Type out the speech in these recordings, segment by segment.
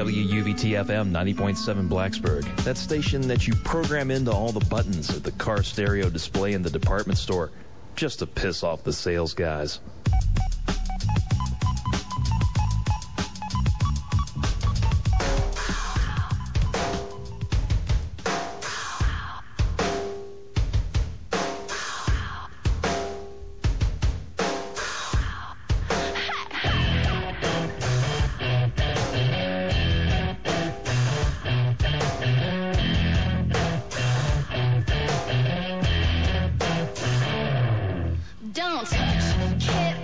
WUVT-FM 90.7 Blacksburg. That station that you program into all the buttons at the car stereo display in the department store just to piss off the sales guys. Don't touch, hit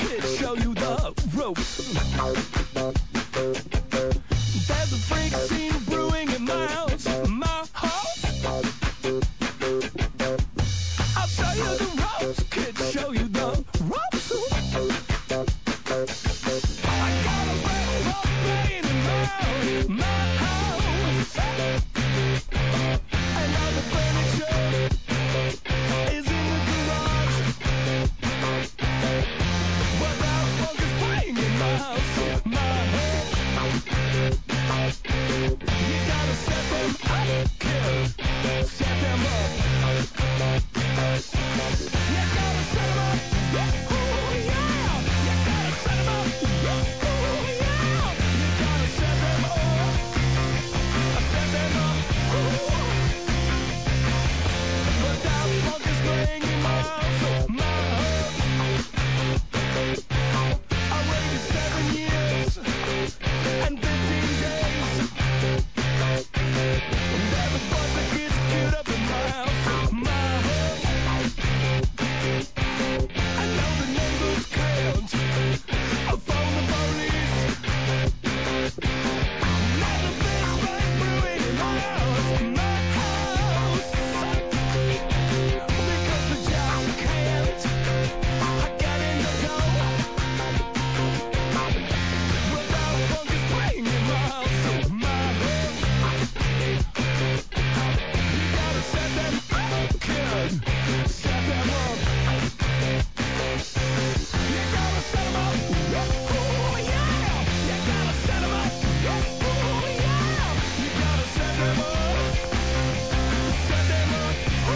kid show you the ropes. There's a freak scene brewing in my house, I'll show you the ropes, kid, show you the ropes. I got a railroad playing in my house, and all the furniture is in the garage. But that funk is playing in my house, You gotta set them up, kid, set them up. You gotta set them up, oh yeah. You gotta set them up, oh yeah. You gotta set them up, But that funk is playing in my house, I waited 7 years and 15 days. There's a bunch of kids queued up in my house, I know the neighbors can't phone the police. There's a fist fight brewing in my house, because the job can't get in the door. Without funk is playing in my house, You gotta set them up, kid, set them up. You gotta set them up, oh yeah. You gotta set them up, oh yeah. You gotta set them up, oh.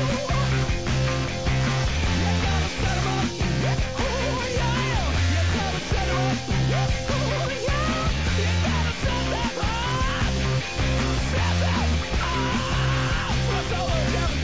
You gotta set them up, oh yeah. You gotta set them up, oh yeah. You gotta set them up, What's all over, Kevin?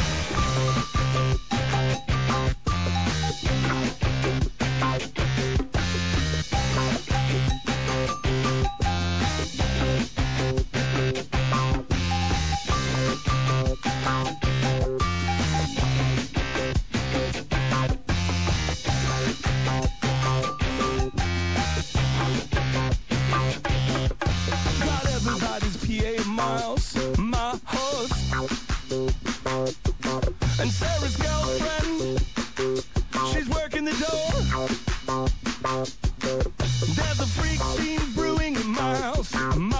Got everybody's PA in my house, And Sarah's girlfriend, she's working the door. There's a freak scene brewing in my house,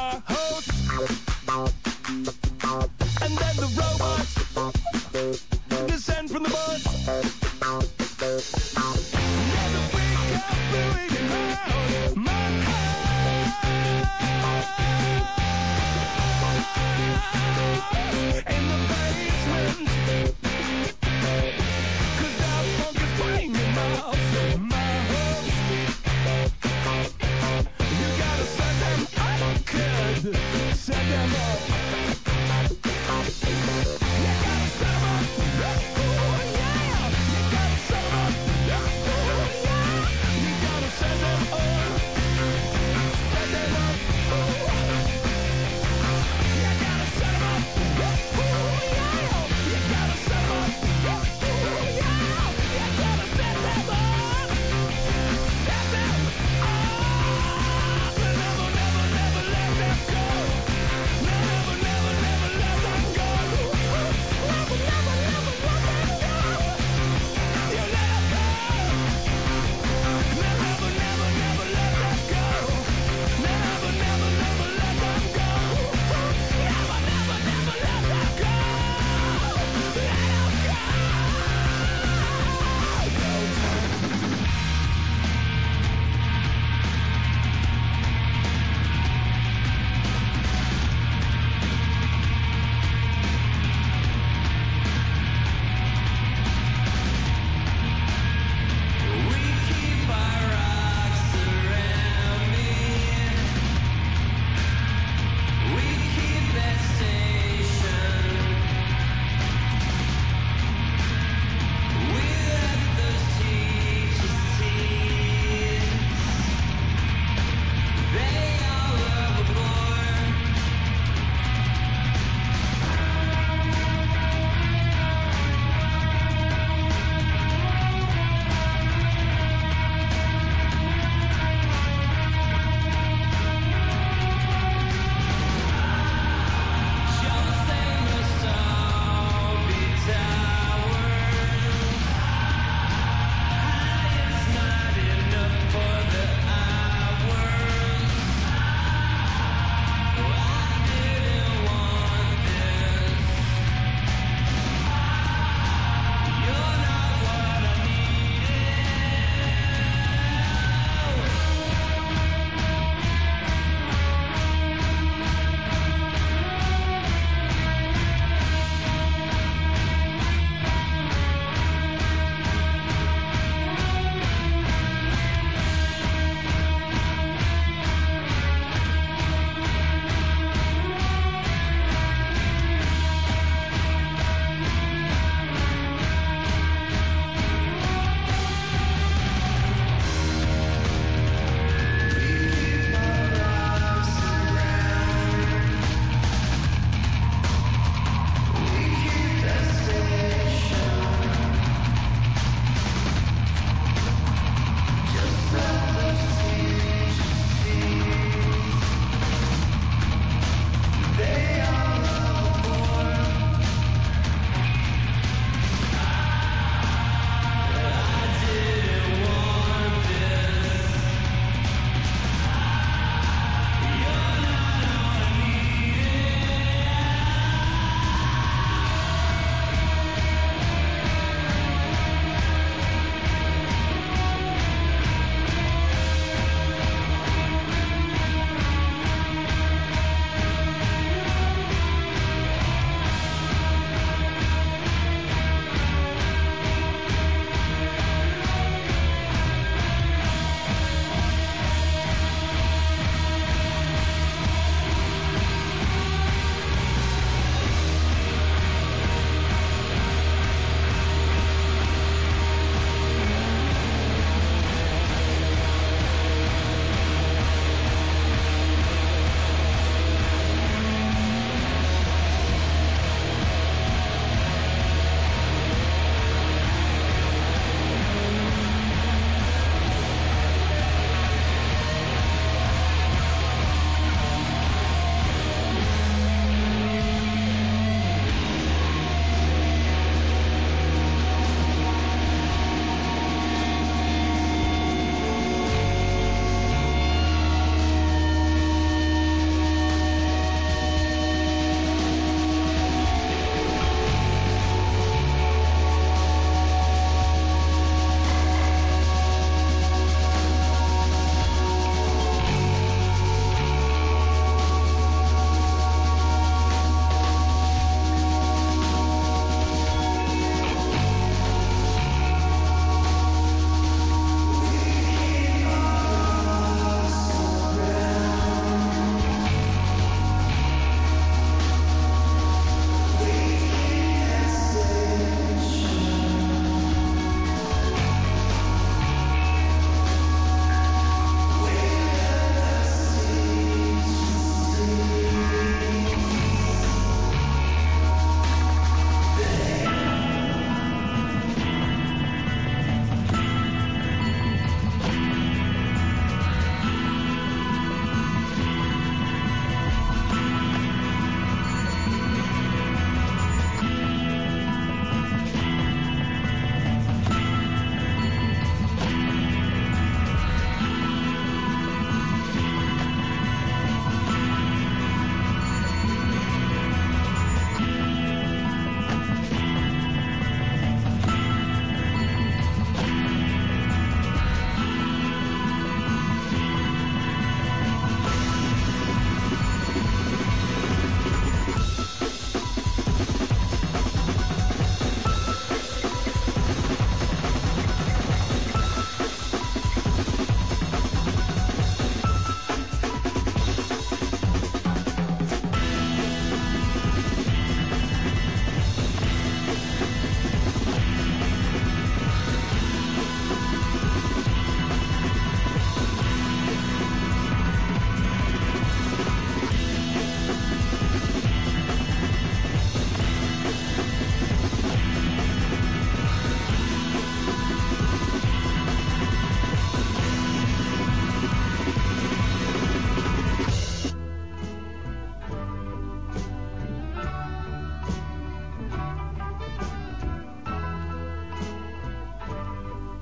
And then the robots descend from the bus. There's a freak out brewing in my house, In the basement, 'cause that funk is playing in my house,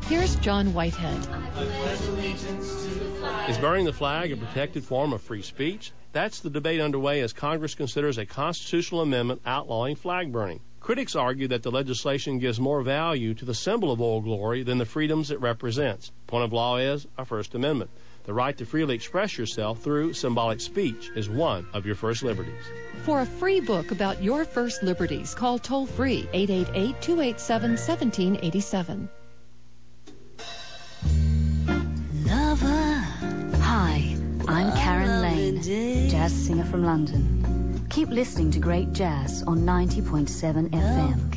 Here's John Whitehead. Is burning the flag a protected form of free speech? That's the debate underway as Congress considers a constitutional amendment outlawing flag burning. Critics argue that the legislation gives more value to the symbol of Old Glory than the freedoms it represents. Point of law is a First Amendment. The right to freely express yourself through symbolic speech is one of your first liberties. For a free book about your first liberties, call toll-free 888-287-1787. Lover. Hi, I'm Karen Lane, jazz singer from London. Keep listening to great jazz on 90.7 FM.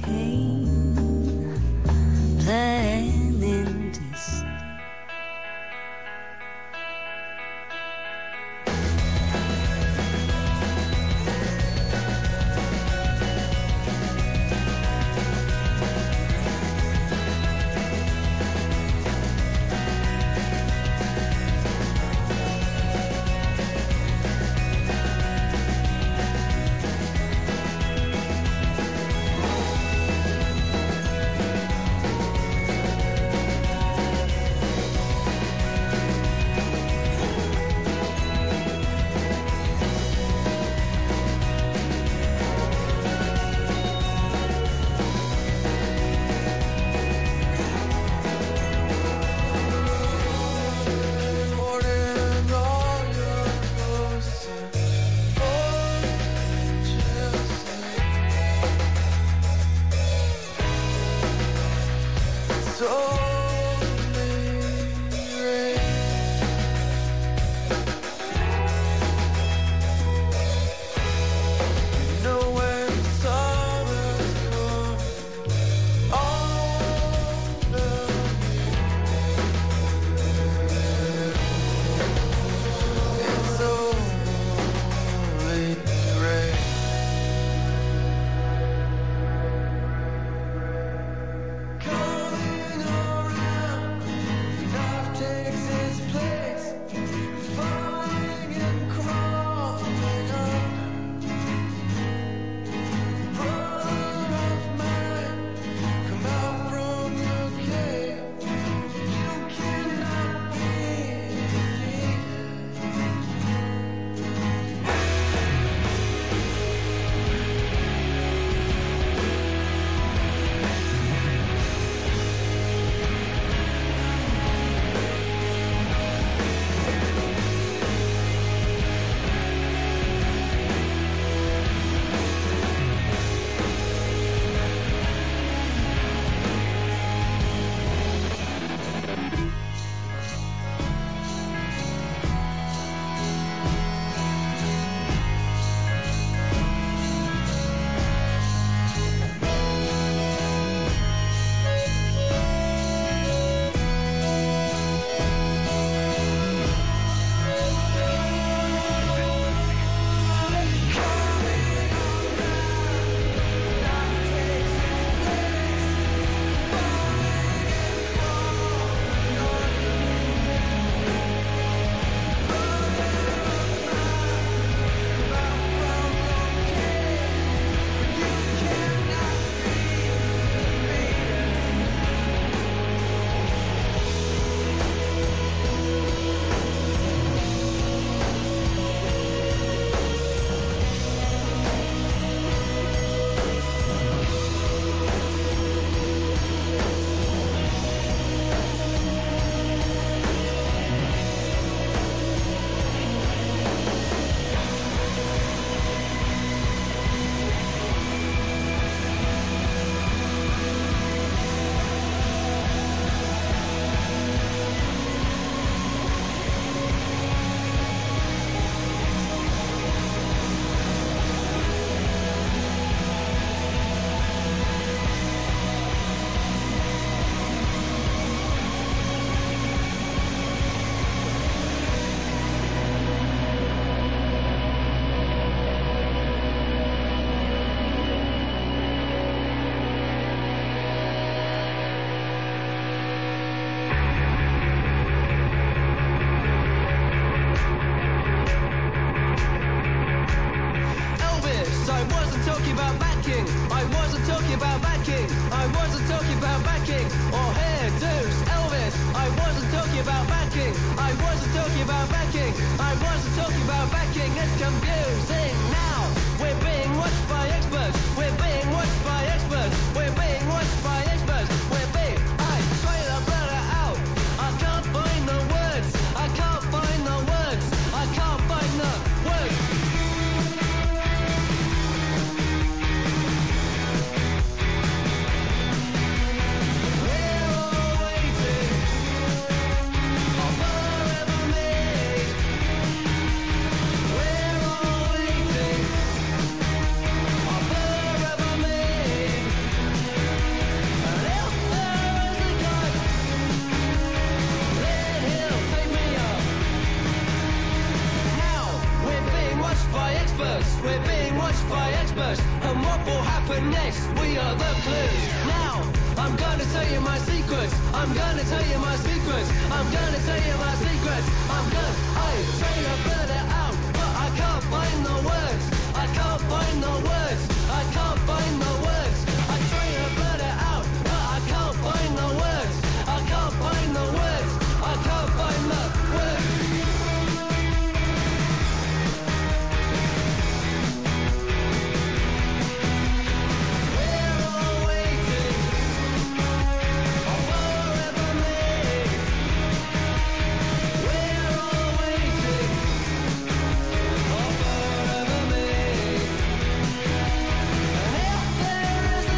I wasn't talking about backing or hairdos. backing. I wasn't talking about backing. I wasn't talking about backing. It's confusing now. We're being watched by experts. We're being watched by experts. We're being watched by experts. We're being. I try to blur it out. I can't find the words. I can't find the words. I can't find the words. We're all waiting. I'll forever made. We're all waiting. I'll forever made. And if there is a God, then He'll take me up. Now we're being watched by experts. We're being watched by experts. And what will happen next? We are the clues. Now I'm gonna tell you my secrets. I'm gonna tell you my secrets. I'm gonna tell you my secrets. I try to blurt it out, but I can't find the words. I can't find the words. I can't find the words. I try to blurt it out, but I can't find the words. I can't find the words. I can't find the words. We're all waiting. I'll forever made. We're all waiting. I'll forever made. And if there is a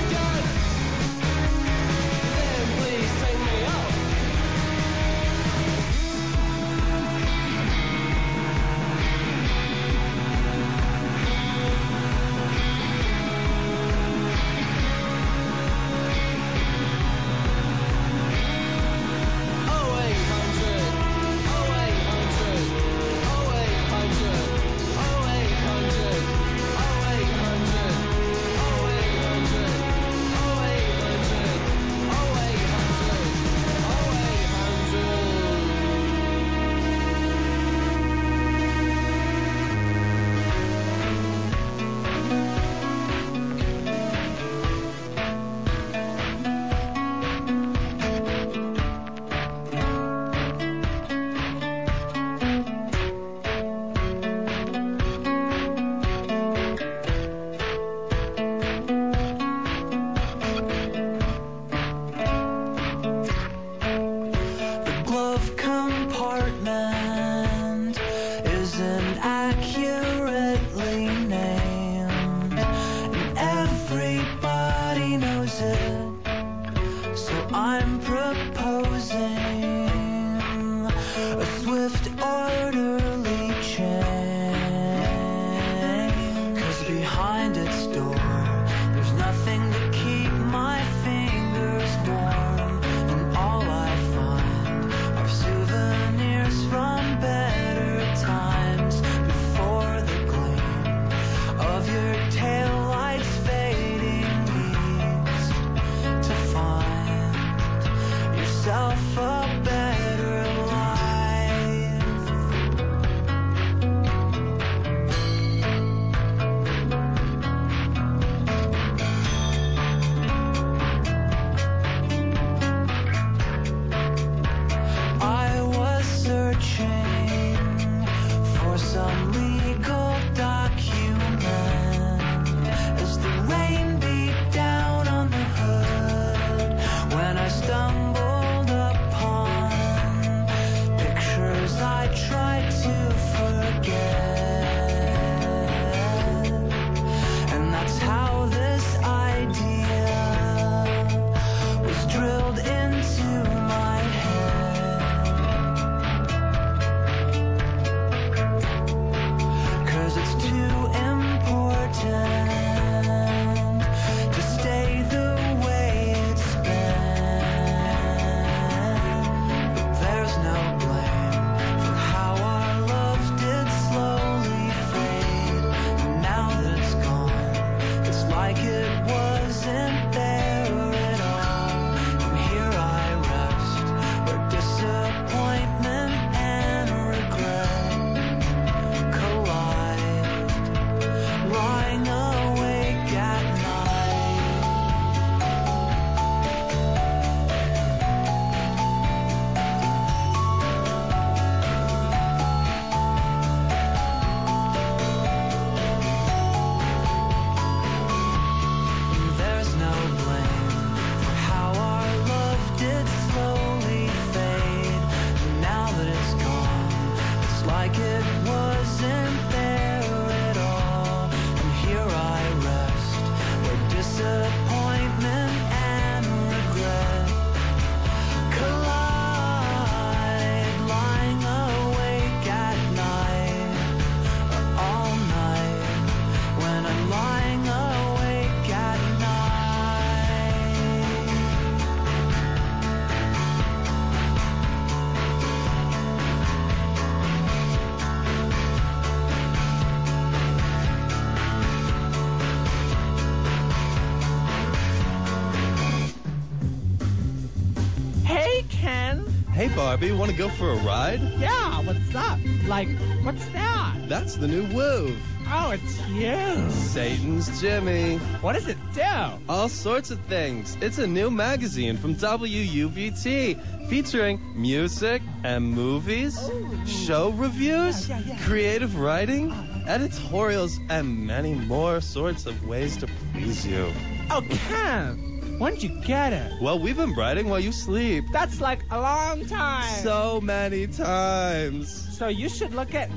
Ken. Hey, Barbie, want to go for a ride? Yeah, what's up? Like, what's that? That's the new Woo. Oh, it's you. Satan's Jimmy. What does it do? All sorts of things. It's a new magazine from WUVT featuring music and movies, show reviews, creative writing, editorials, and many more sorts of ways to please you. Oh, Ken. When'd you get it? Well, we've been writing while you sleep. That's like a long time. So many times. So you should look at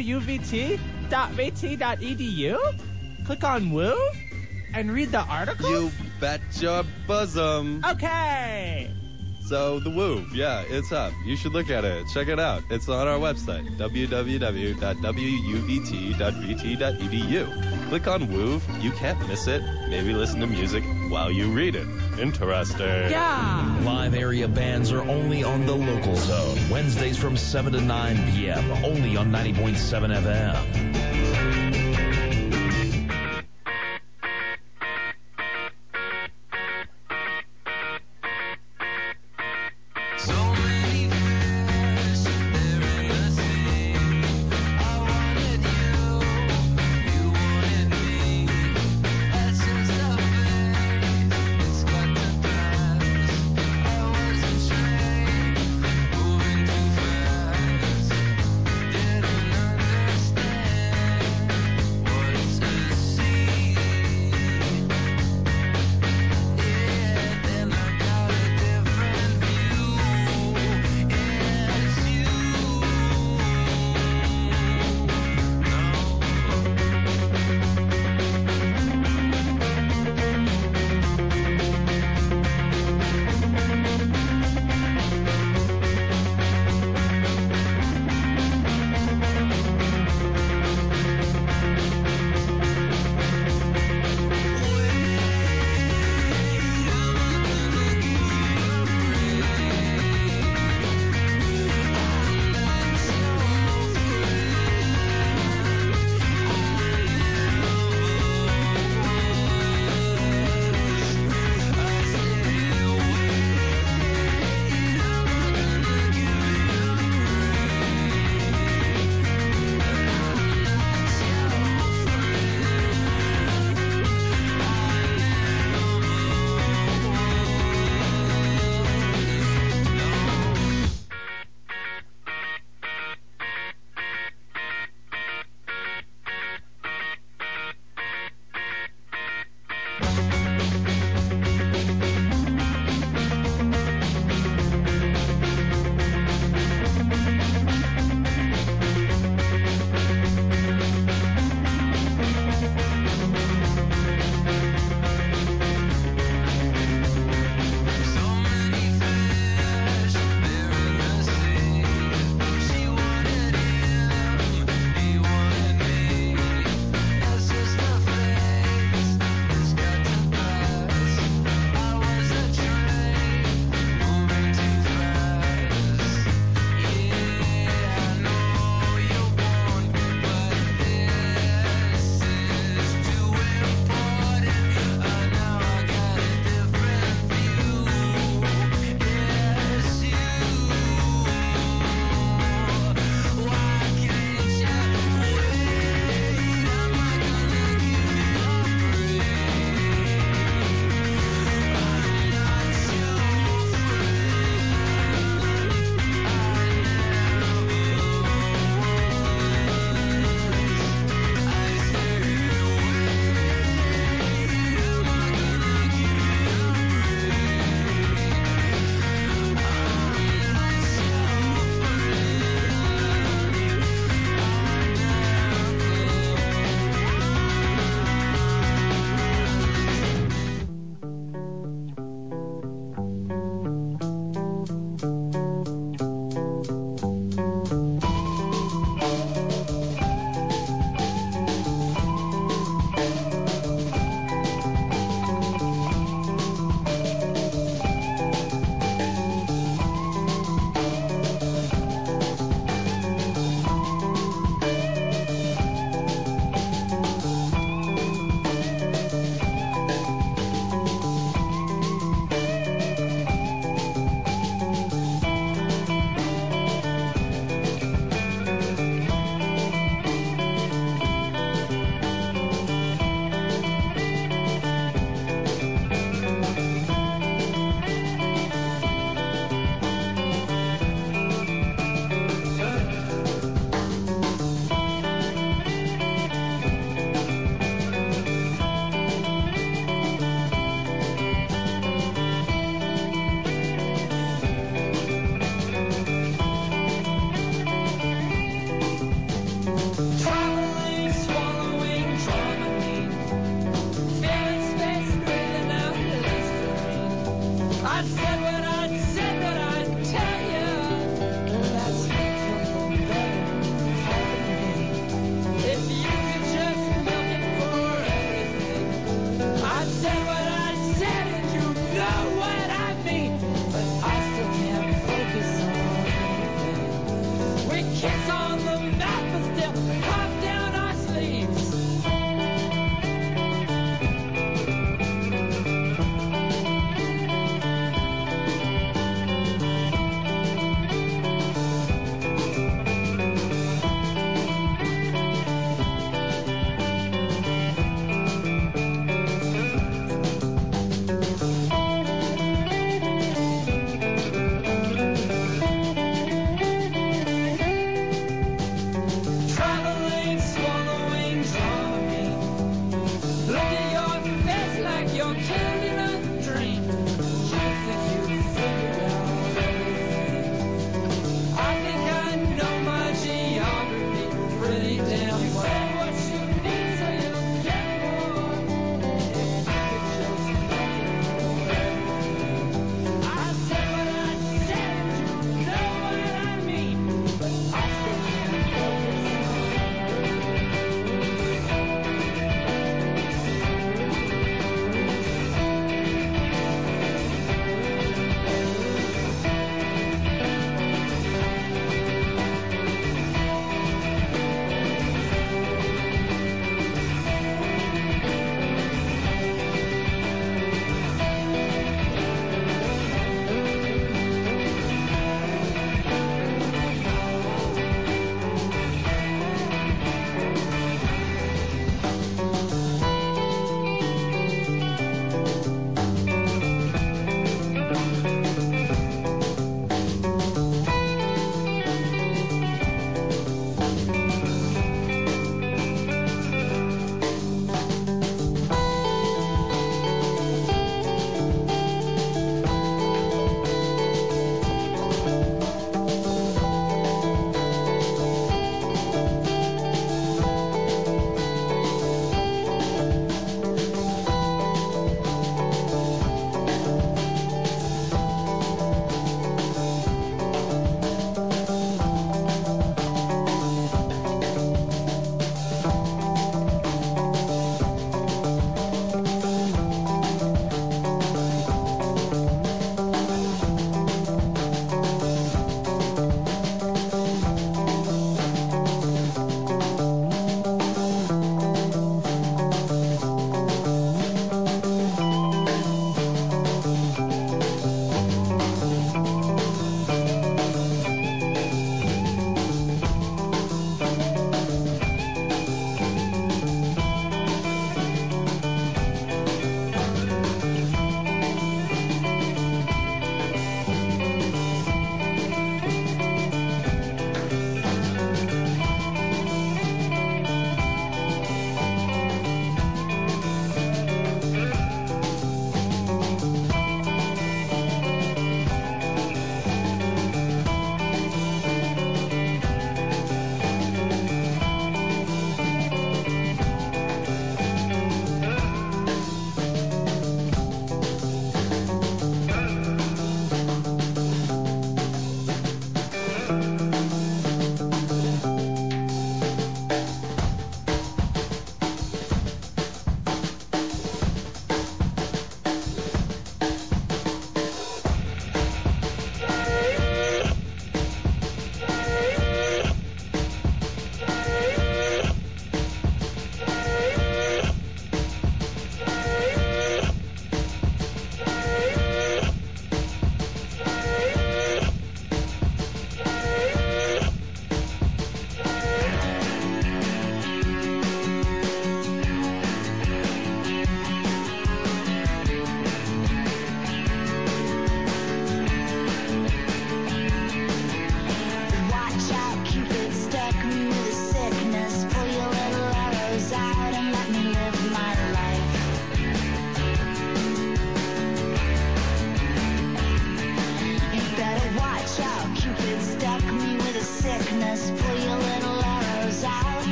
wuvt.vt.edu, click on Woo, and read the articles? You bet your bosom. Okay. So the Woo, yeah, it's up. You should look at it. Check it out. It's on our website, www.wuvt.vt.edu. Click on Woo. You can't miss it. Maybe listen to music while you read it. Interesting. Yeah. Live area bands are only on the local zone. Wednesdays from 7 to 9 p.m. Only on 90.7 FM. kiss on the mouth, but still cough down our sleeves. Traveling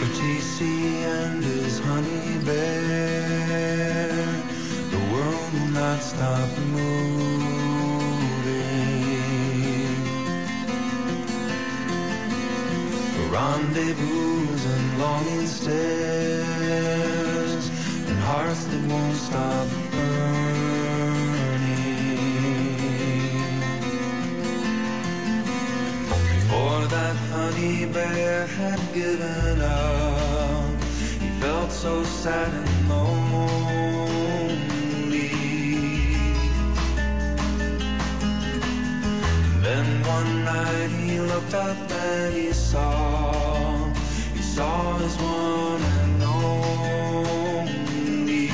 For TC and his honey bear, the world will not stop moving. Rendezvous and longing stares, and hearts that won't stop burning. Before that honey bear had given up, he felt so sad and lonely. And then one night he looked up and he saw his one and only.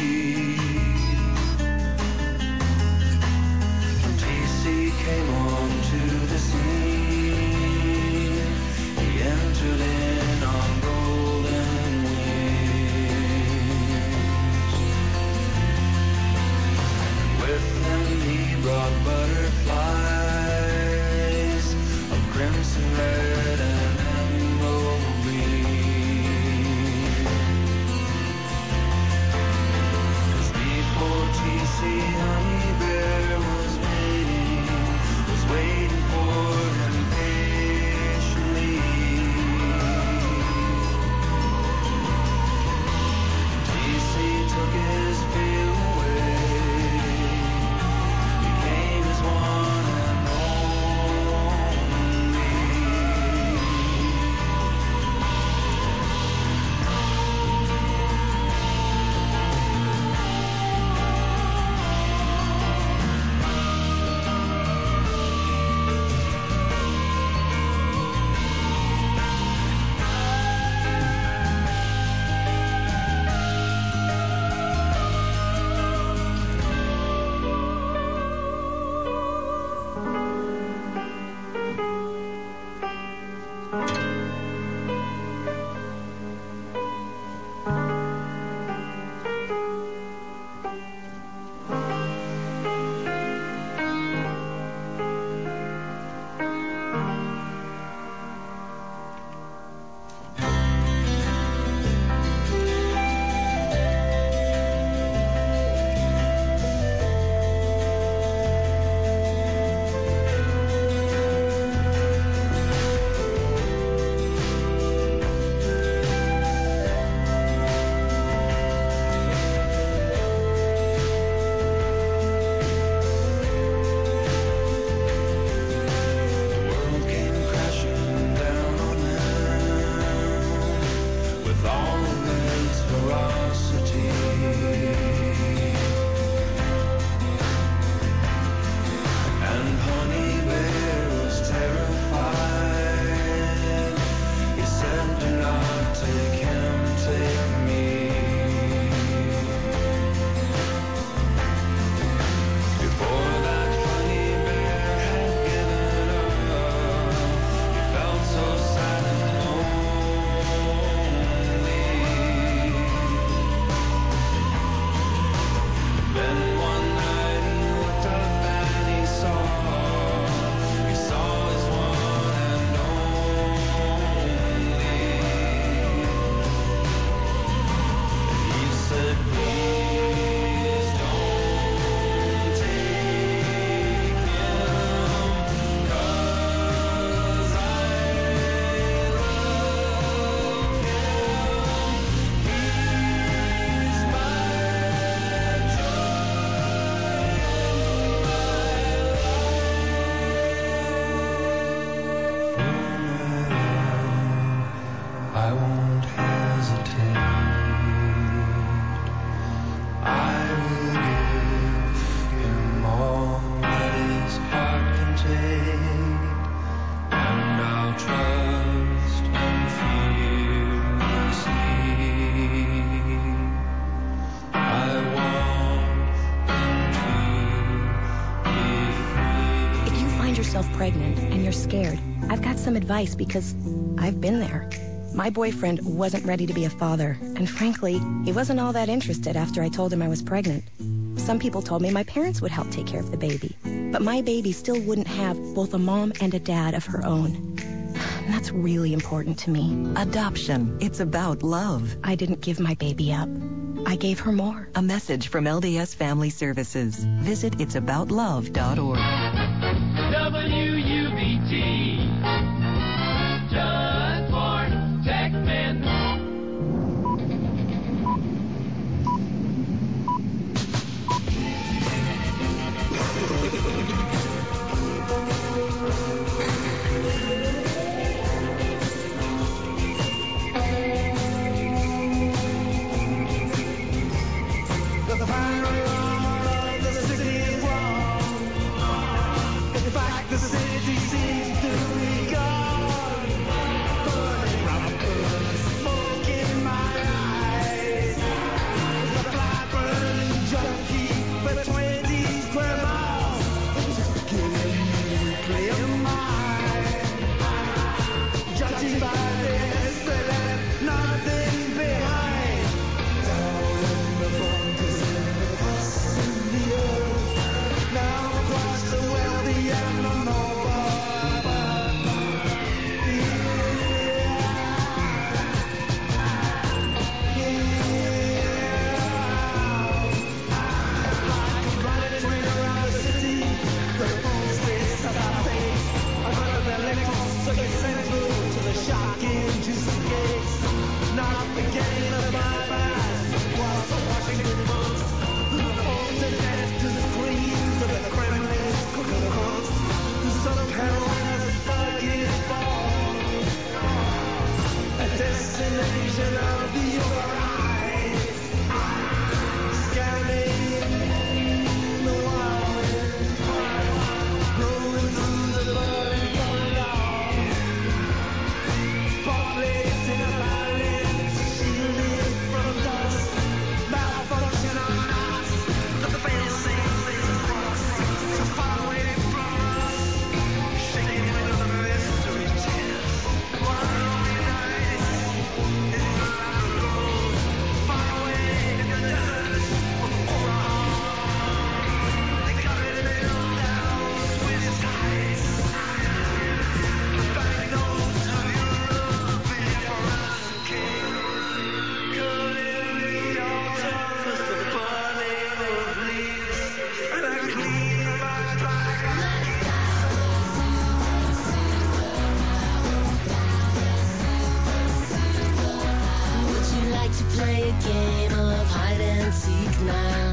TC came onto the scene. He entered in on golden wings. With him he brought butterflies of crimson, red, and emerald green. 'Cause before TC Honey Bear was waiting for him patiently. TC took his fear away, became his one and only. Pregnant and you're scared, I've got some advice because I've been there. My boyfriend wasn't ready to be a father, and frankly, he wasn't all that interested after I told him I was pregnant. Some people told me my parents would help take care of the baby, but my baby still wouldn't have both a mom and a dad of her own. And that's really important to me. Adoption. It's about love. I didn't give my baby up. I gave her more. A message from LDS Family Services. Visit itsaboutlove.org. WUBT. Just for tech men. The fire of the city is wrong. In fact, the city seems to be gone. Burning rubber, smoke in my eyes. The flat burning junkie for 20 square miles. Just killing nuclear mind. Judging by this, they left nothing behind. Down in the bunkers in the crust in the earth. Now across the wealthy and the noble. Riding around the city, the phone states of our face. Under the electron circuit central to the shocking juicy gates. Not forgetting the bypass. While the Washington books, the phones and death to the screens of the Kremlin's cooking hooks. Some heroin has a fucking ball. A destination of the other eyes. Scanning the wild, rolling through the burning corridor. Spotlights in a balance, shielded from dust. Malfunction on us, the fail-safe is across. So far away from us, shaking with a mystery chance. One lonely night is around the road, far away in the desert of Oran. They got it nailed down, Swiss heights. The banknotes of Europe for us king. Good in the autumn, the burning of leaves, and I clean my back. Would you like to play a game of hide and seek now?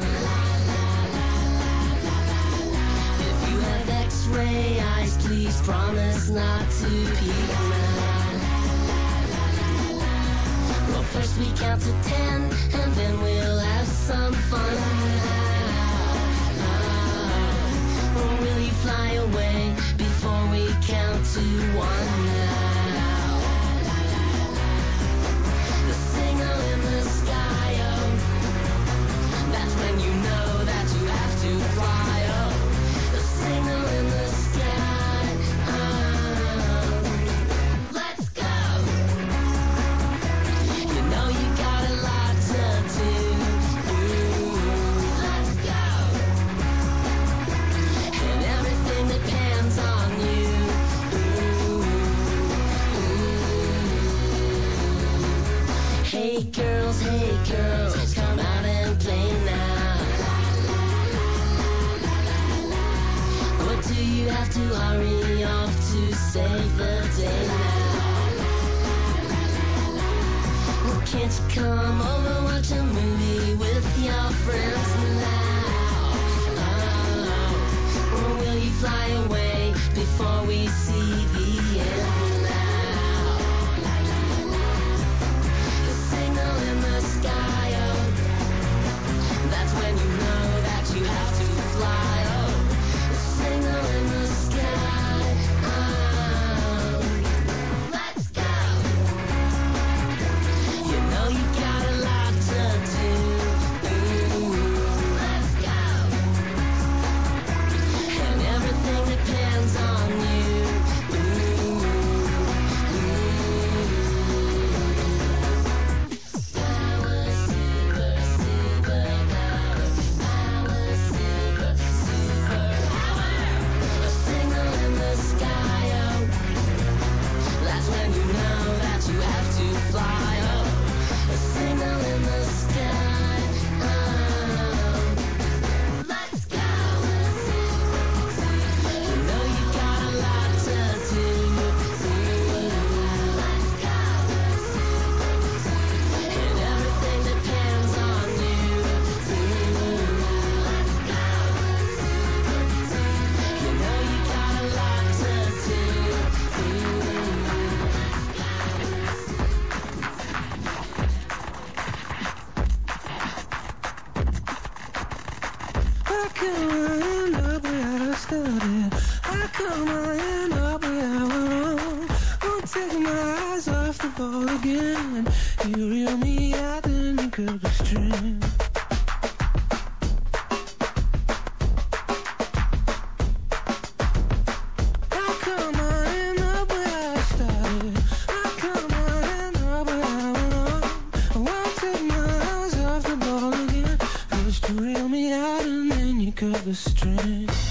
If you have X-ray eyes, please promise not to peek now. Well, first we count to 10, and then we'll have some fun. Or will you fly away before we count to 1 now? The signal in the sky, oh, that's when you know that you have to fly, oh. The signal in the sky, oh. Let's go. You know you got a lot to do. Let's go. And everything depends on you. Hey girls, come out and play now. Or do you have to hurry off to save the day now? Well, can't you come over, watch a movie with your friends now? Or will you fly away before we see the end now? The signal in the sky, oh, that's when you know that you have to fly, oh. The signal in the sky, oh. Let's go. You know you got a lot to do. Let's go. And everything depends on you. How come I end up where I started? How come I end up where I went wrong? Won't take my eyes off the ball again. You reel me out, then you cut the string. How come I end up where I started? How come I end up where I went wrong? I won't take my eyes off the ball again. First you reel me out and then you cut the string.